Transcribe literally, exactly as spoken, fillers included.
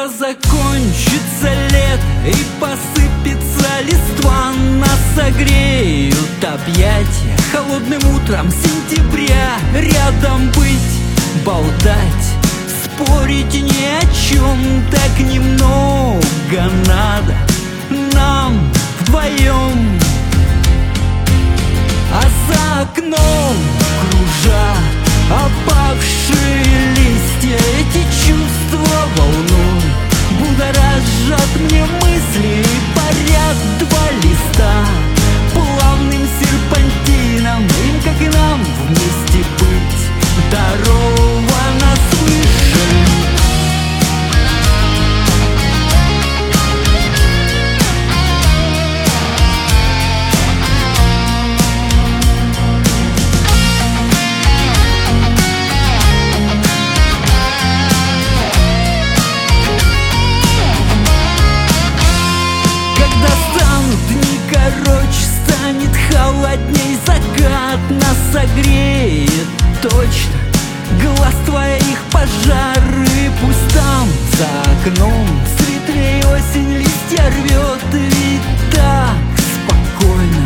Когда закончится лето и посыпется листва, нас согреют объятия холодным утром сентября. Рядом быть, болтать, спорить ни о чем, так немного надо нам вдвоем. А за окном кружат опавшие листья, эти чувства волной будоражат мне мысли. Парят два листа плавным серпантином, им, как и нам, вместе быть даровано свыше. Короче, станет холодней, закат нас согреет точно. Глаз твоих пожары, пусть там за окном светлее осень листья рвет. Ведь так спокойно